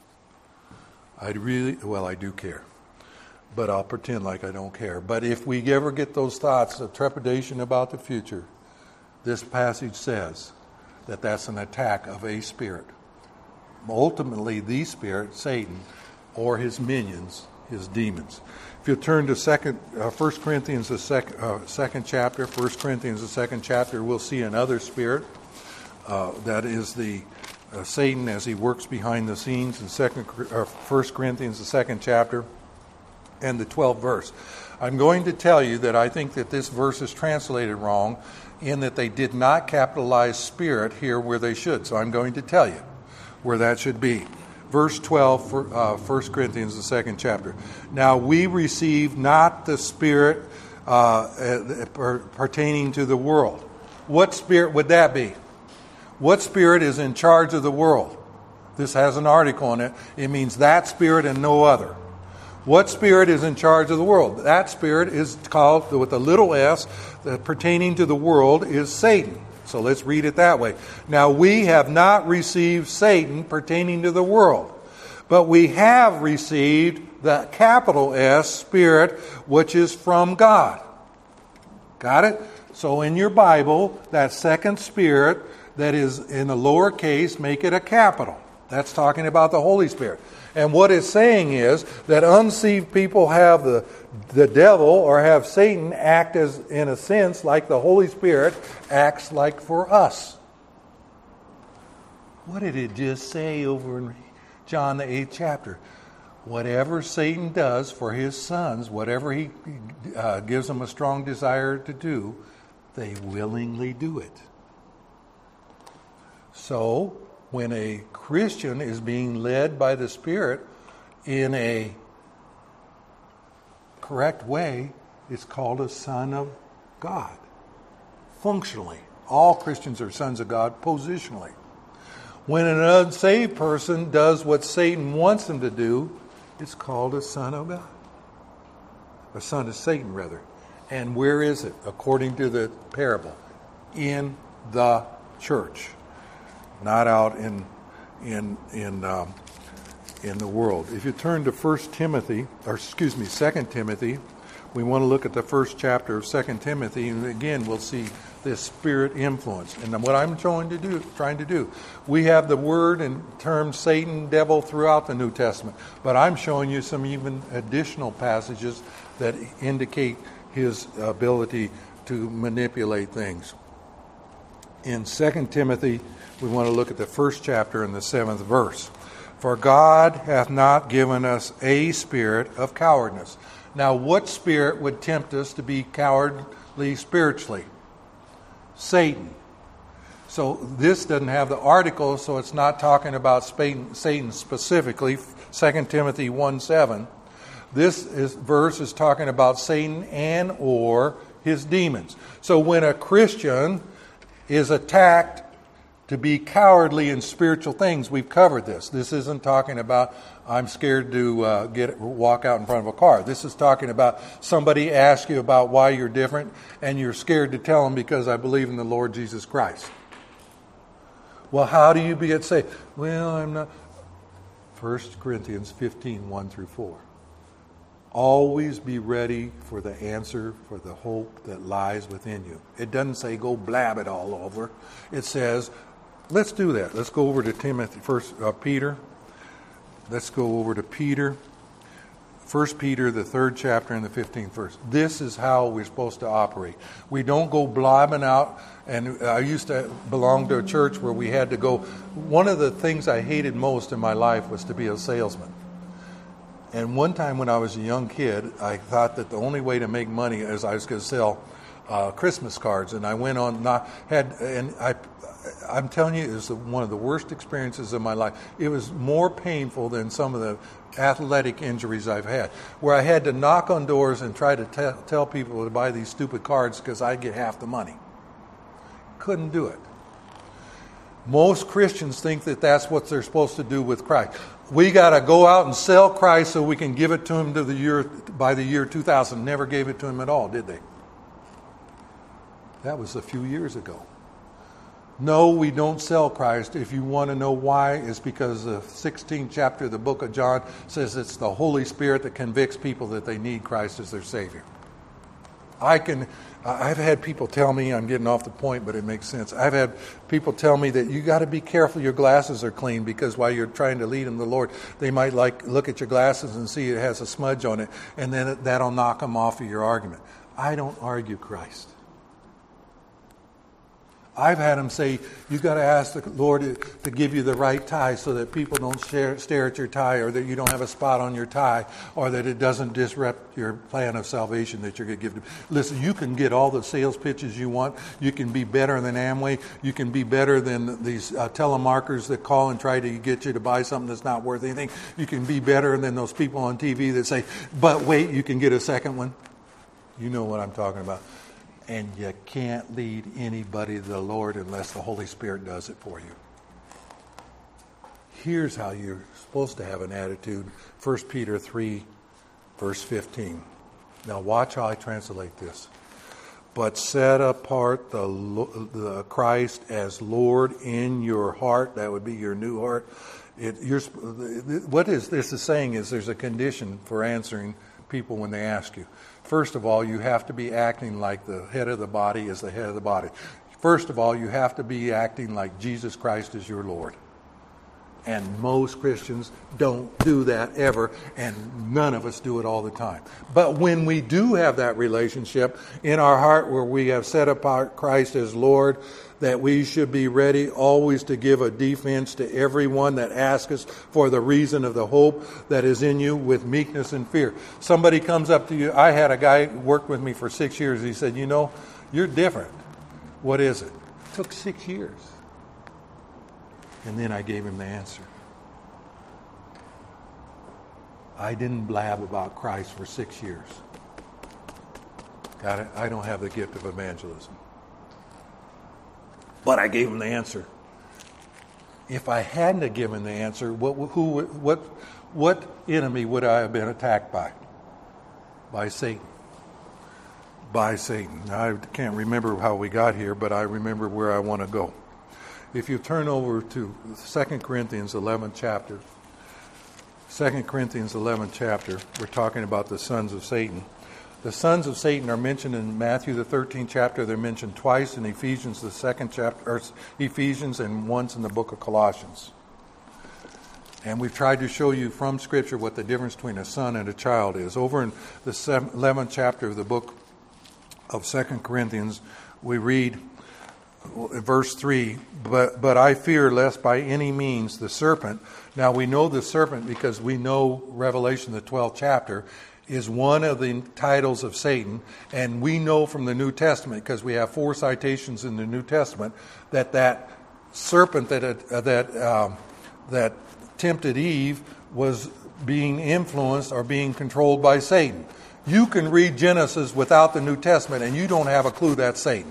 I really, well, I do care. But I'll pretend like I don't care. But if we ever get those thoughts of trepidation about the future, this passage says that that's an attack of a spirit. Ultimately, the spirit, Satan, or his minions, his demons. If you turn to second, uh, First Corinthians, the sec, uh, second chapter, First Corinthians, the second chapter, we'll see another spirit. Uh, that is the uh, Satan as he works behind the scenes in second, uh, First Corinthians, the second chapter, and the twelfth verse. I'm going to tell you that I think that this verse is translated wrong in that they did not capitalize spirit here where they should. So I'm going to tell you where that should be. Verse twelve, for, uh, First Corinthians, the second chapter. Now we receive not the spirit uh, pertaining to the world. What spirit would that be? What spirit is in charge of the world? This has an article in it. It means that spirit and no other. What spirit is in charge of the world? That spirit is called, with a little s, that pertaining to the world is Satan. So let's read it that way. Now we have not received Satan pertaining to the world, but we have received the capital S spirit, which is from God. Got it? So in your Bible, that second spirit that is in a lowercase, make it a capital. That's talking about the Holy Spirit. And what it's saying is that unsaved people have the, the devil or have Satan act as, in a sense, like the Holy Spirit acts like for us. What did it just say over in John the eighth chapter? Whatever Satan does for his sons, whatever he uh, gives them a strong desire to do, they willingly do it. So, when a Christian is being led by the Spirit in a correct way, it's called a son of God. Functionally. All Christians are sons of God positionally. When an unsaved person does what Satan wants them to do, it's called a son of God. A son of Satan, rather. And where is it? According to the parable. In the church. Not out in in in um, in the world. If you turn to First Timothy, or excuse me, Second Timothy, we want to look at the first chapter of Second Timothy, and again we'll see this spirit influence. And what I'm trying to do, trying to do, we have the word and term Satan, devil throughout the New Testament, but I'm showing you some even additional passages that indicate his ability to manipulate things. In Second Timothy, we want to look at the first chapter and the seventh verse. For God hath not given us a spirit of cowardness. Now, what spirit would tempt us to be cowardly spiritually? Satan. So this doesn't have the article, so it's not talking about Satan specifically. Second Timothy one seven. This is, verse is talking about Satan and or his demons. So when a Christian is attacked to be cowardly in spiritual things, we've covered this. This isn't talking about I'm scared to uh, get walk out in front of a car. This is talking about somebody asks you about why you're different, and you're scared to tell them because I believe in the Lord Jesus Christ. Well, how do you get saved? Well, I'm not. First Corinthians fifteen, one through four. Always be ready for the answer for the hope that lies within you. It doesn't say go blab it all over. It says, let's do that. Let's go over to Timothy, First uh, Peter. Let's go over to Peter. First Peter, the third chapter and the fifteenth verse. This is how we're supposed to operate. We don't go blabbing out. And I used to belong to a church where we had to go. One of the things I hated most in my life was to be a salesman. And one time when I was a young kid, I thought that the only way to make money is I was going to sell uh, Christmas cards. And I went on, not had, and I, I'm telling you, it was one of the worst experiences of my life. It was more painful than some of the athletic injuries I've had, where I had to knock on doors and try to te- tell people to buy these stupid cards because I'd get half the money. Couldn't do it. Most Christians think that that's what they're supposed to do with Christ. We got to go out and sell Christ so we can give it to him to the year by the year two thousand. Never gave it to him at all, did they? That was a few years ago. No, we don't sell Christ. If you want to know why, it's because the sixteenth chapter of the book of John says it's the Holy Spirit that convicts people that they need Christ as their Savior. I can, I've had people tell me, I'm getting off the point, but it makes sense. I've had people tell me that you got to be careful your glasses are clean because while you're trying to lead them to the Lord, they might like look at your glasses and see it has a smudge on it, and then that'll knock them off of your argument. I don't argue Christ. I've had them say, you've got to ask the Lord to, to give you the right tie so that people don't stare, stare at your tie, or that you don't have a spot on your tie, or that it doesn't disrupt your plan of salvation that you're going to give to. Listen, you can get all the sales pitches you want. You can be better than Amway. You can be better than these uh, telemarketers that call and try to get you to buy something that's not worth anything. You can be better than those people on T V that say, but wait, you can get a second one. You know what I'm talking about. And you can't lead anybody to the Lord unless the Holy Spirit does it for you. Here's how you're supposed to have an attitude. First Peter three, verse fifteen. Now watch how I translate this. But set apart the, the Christ as Lord in your heart. That would be your new heart. It, you're, what is this is saying is there's a condition for answering people when they ask you. First of all, you have to be acting like the head of the body is the head of the body. First of all, you have to be acting like Jesus Christ is your Lord. And most Christians don't do that ever, and none of us do it all the time. But when we do have that relationship in our heart where we have set apart Christ as Lord, that we should be ready always to give a defense to everyone that asks us for the reason of the hope that is in you with meekness and fear. Somebody comes up to you. I had a guy who worked with me for six years. He said, you know, you're different. What is it? It took six years. And then I gave him the answer. I didn't blab about Christ for six years. Got it? I don't have the gift of evangelism. But I gave him the answer. If I hadn't given the answer, what, who, what, what enemy would I have been attacked by? By Satan. By Satan. I can't remember how we got here, but I remember where I want to go. If you turn over to Second Corinthians eleventh chapter, Second Corinthians eleventh chapter, we're talking about the sons of Satan. The sons of Satan are mentioned in Matthew the thirteenth chapter. They're mentioned twice in Ephesians the second chapter, or Ephesians, and once in the book of Colossians. And we've tried to show you from Scripture what the difference between a son and a child is. Over in the eleventh chapter of the book of Second Corinthians, we read verse three, but, but I fear lest by any means the serpent. Now we know the serpent because we know Revelation the twelfth chapter is one of the titles of Satan, and we know from the New Testament, because we have four citations in the New Testament, that that serpent that uh, that um, that tempted Eve was being influenced or being controlled by Satan. You can read Genesis without the New Testament, and you don't have a clue that's Satan.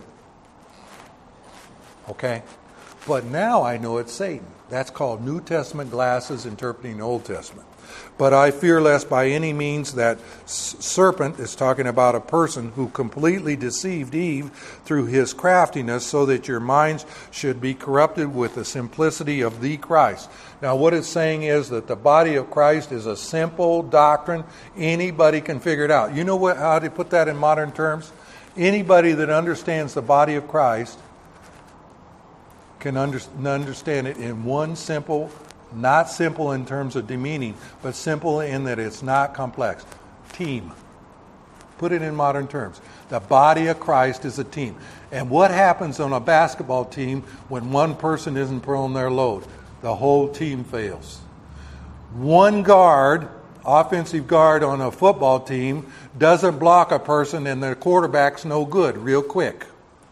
Okay? But now I know it's Satan. That's called New Testament glasses interpreting the Old Testament. But I fear lest by any means that serpent is talking about a person who completely deceived Eve through his craftiness, so that your minds should be corrupted with the simplicity of the Christ. Now what it's saying is that the body of Christ is a simple doctrine. Anybody can figure it out. You know what, how to put that in modern terms? Anybody that understands the body of Christ can under, understand it in one simple, not simple in terms of demeaning, but simple in that it's not complex. Team. Put it in modern terms. The body of Christ is a team. And what happens on a basketball team when one person isn't pulling their load? The whole team fails. One guard, offensive guard on a football team, doesn't block a person and the quarterback's no good real quick.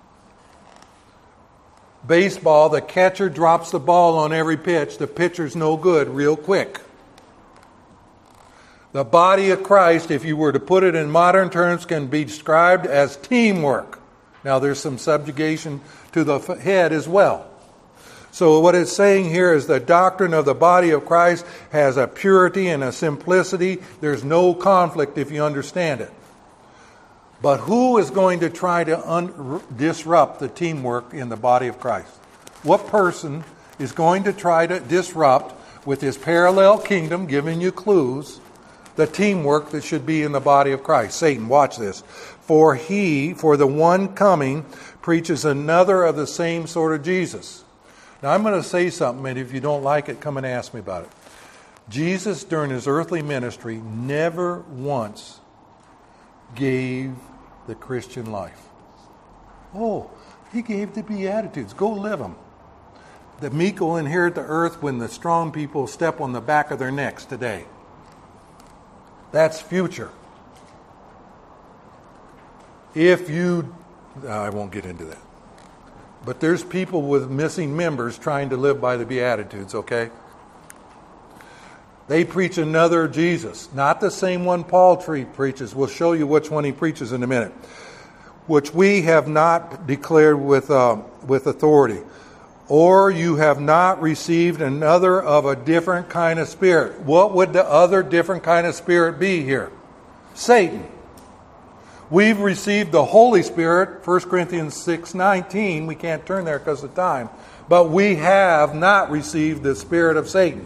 Baseball, the catcher drops the ball on every pitch. The pitcher's no good real quick. The body of Christ, if you were to put it in modern terms, can be described as teamwork. Now there's some subjugation to the head as well. So what it's saying here is the doctrine of the body of Christ has a purity and a simplicity. There's no conflict if you understand it. But who is going to try to un- disrupt the teamwork in the body of Christ? What person is going to try to disrupt, with his parallel kingdom giving you clues, the teamwork that should be in the body of Christ? Satan, watch this. For he, for the one coming, preaches another of the same sort of Jesus. Now I'm going to say something, and if you don't like it, come and ask me about it. Jesus, during his earthly ministry, never once gave the Christian life. Oh, he gave the Beatitudes. Go live them. The meek will inherit the earth when the strong people step on the back of their necks today. That's future. If you, I won't get into that. But there's people with missing members trying to live by the Beatitudes, okay? They preach another Jesus, not the same one Paul preaches. We'll show you which one he preaches in a minute. Which we have not declared with uh, with authority. Or you have not received another of a different kind of spirit. What would the other different kind of spirit be here? Satan. We've received the Holy Spirit, First Corinthians six nineteen. We can't turn there because of time. But we have not received the spirit of Satan,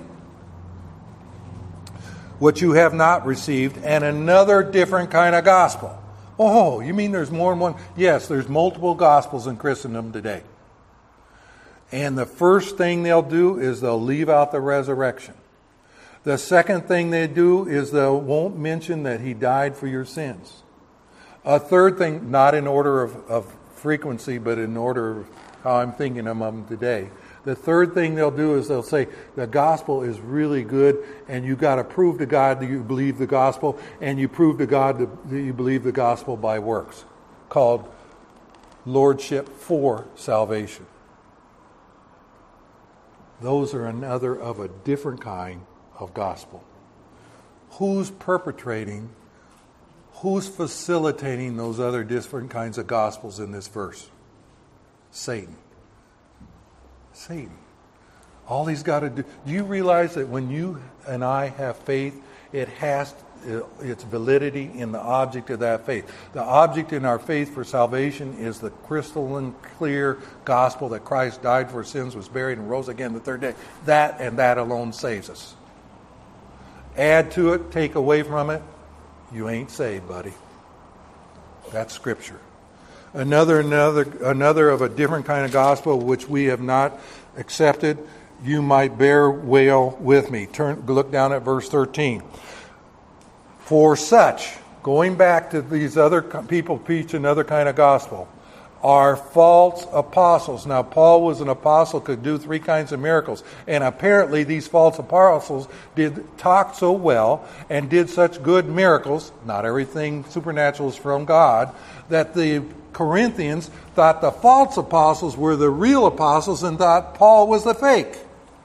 which you have not received, and another different kind of gospel. Oh, you mean there's more than one? Yes, there's multiple gospels in Christendom today. And the first thing they'll do is they'll leave out the resurrection. The second thing they do is they won't mention that he died for your sins. A third thing, not in order of, of frequency, but in order of how I'm thinking of them today. The third thing they'll do is they'll say the gospel is really good, and you got to prove to God that you believe the gospel, and you prove to God that you believe the gospel by works, called lordship for salvation. Those are another of a different kind of gospel. Who's perpetrating, who's facilitating those other different kinds of gospels in this verse? Satan. Satan. All he's got to do. Do you realize that when you and I have faith, it has its validity in the object of that faith? The object in our faith for salvation is the crystalline clear gospel that Christ died for sins, was buried, and rose again the third day. That and that alone saves us. Add to it, take away from it, you ain't saved, buddy. That's Scripture. Another, another, another of a different kind of gospel which we have not accepted. You might bear well with me. Turn, look down at verse thirteen. For such, going back to these other people preach another kind of gospel, are false apostles. Now, Paul was an apostle, could do three kinds of miracles. And apparently these false apostles did talk so well and did such good miracles, not everything supernatural is from God, that the Corinthians thought the false apostles were the real apostles and thought Paul was the fake.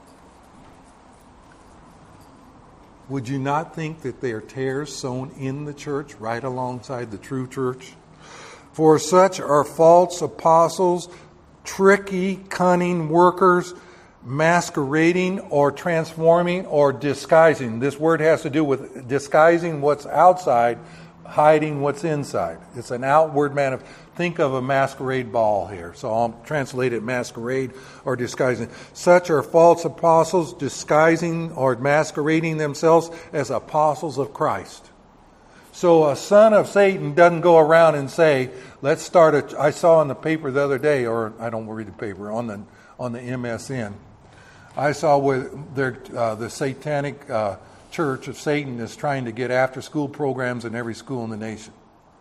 Would you not think that they are tares sown in the church right alongside the true church? For such are false apostles, tricky, cunning workers, masquerading or transforming or disguising. This word has to do with disguising what's outside, hiding what's inside. It's an outward manner. Think of a masquerade ball here. So I'll translate it masquerade or disguising. Such are false apostles, disguising or masquerading themselves as apostles of Christ. So a son of Satan doesn't go around and say, let's start a... I saw in the paper the other day, or I don't read the paper, on the on the M S N. I saw where uh, the satanic uh, church of Satan is trying to get after school programs in every school in the nation.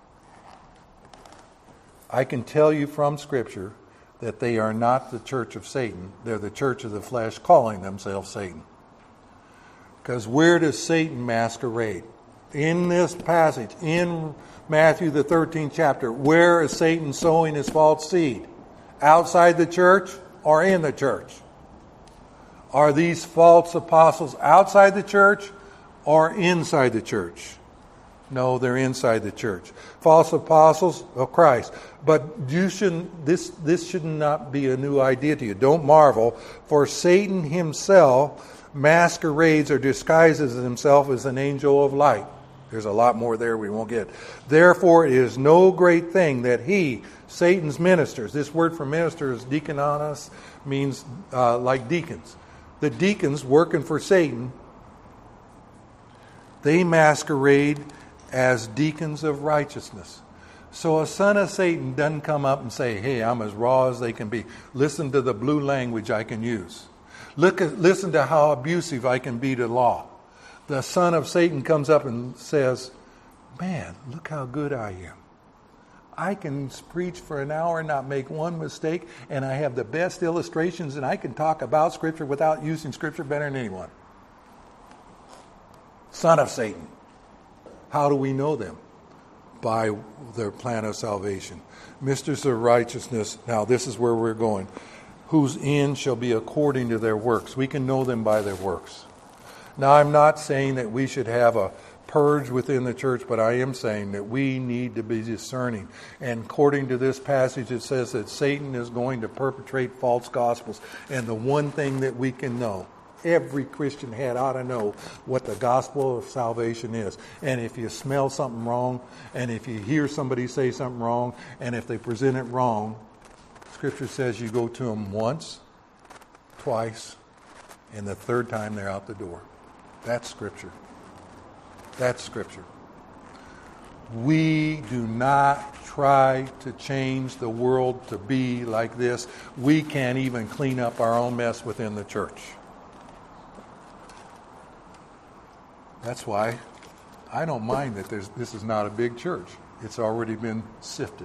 I can tell you from Scripture that they are not the church of Satan. They're the church of the flesh calling themselves Satan. Because where does Satan masquerade? In this passage, in Matthew the thirteenth chapter, where is Satan sowing his false seed? Outside the church or in the church? Are these false apostles outside the church or inside the church? No, they're inside the church. False apostles of Christ. But you shouldn't. This this should not be a new idea to you. Don't marvel, for Satan himself masquerades or disguises himself as an angel of light. There's a lot more there we won't get. Therefore, it is no great thing that he, Satan's ministers. This word for ministers, deaconos, means uh, like deacons. The deacons working for Satan, they masquerade as deacons of righteousness. So a son of Satan doesn't come up and say, hey, I'm as raw as they can be. Listen to the blue language I can use. Look at, listen to how abusive I can be to law. The son of Satan comes up and says, man, look how good I am. I can preach for an hour and not make one mistake, and I have the best illustrations, and I can talk about Scripture without using Scripture better than anyone. Son of Satan. How do we know them? By their plan of salvation. Misters of righteousness, now this is where we're going, whose end shall be according to their works. We can know them by their works. Now, I'm not saying that we should have a purge within the church, but I am saying that we need to be discerning. And according to this passage, it says that Satan is going to perpetrate false gospels. And the one thing that we can know, every Christian head ought to know what the gospel of salvation is. And if you smell something wrong, and if you hear somebody say something wrong, and if they present it wrong, Scripture says you go to them once, twice, and the third time they're out the door. That's Scripture. That's Scripture. We do not try to change the world to be like this. We can't even clean up our own mess within the church. That's why I don't mind that there's, this is not a big church. It's already been sifted.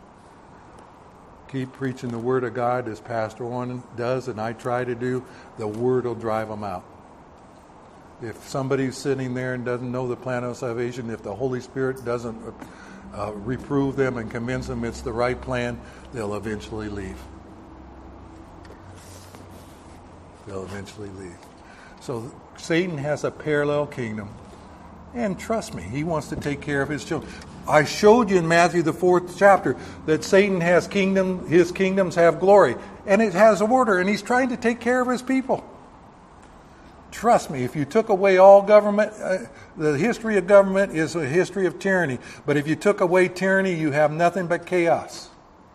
Keep preaching the Word of God as Pastor Warren does, and I try to do. The Word will drive them out. If somebody's sitting there and doesn't know the plan of salvation, if the Holy Spirit doesn't uh, reprove them and convince them it's the right plan, they'll eventually leave. they'll eventually leave. So Satan has a parallel kingdom. And trust me, he wants to take care of his children. I showed you in Matthew, the fourth chapter, that Satan has kingdom, his kingdoms have glory. And it has order, and he's trying to take care of his people. Trust me, if you took away all government, uh, the history of government is a history of tyranny. But if you took away tyranny, you have nothing but chaos.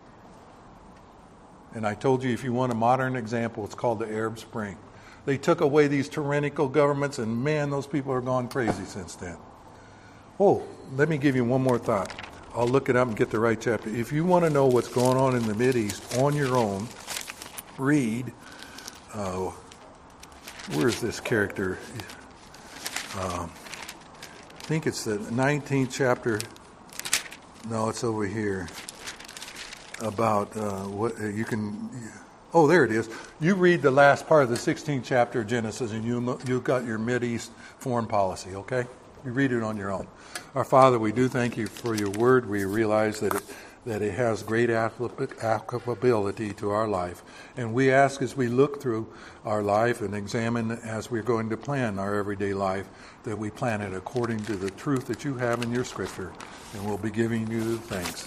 And I told you, if you want a modern example, it's called the Arab Spring. They took away these tyrannical governments, and man, those people are gone crazy since then. Oh, let me give you one more thought. I'll look it up and get the right chapter. If you want to know what's going on in the Mideast on your own, read, uh, where's this character? Um, I think it's the nineteenth chapter. No, it's over here. About uh, what uh, you can... Oh, there it is. You read the last part of the sixteenth chapter of Genesis, and you, you've got your Mideast foreign policy, okay? You read it on your own. Our Father, we do thank you for your word. We realize that it, that it has great applicability to our life. And we ask as we look through our life and examine as we're going to plan our everyday life, that we plan it according to the truth that you have in your Scripture. And we'll be giving you thanks.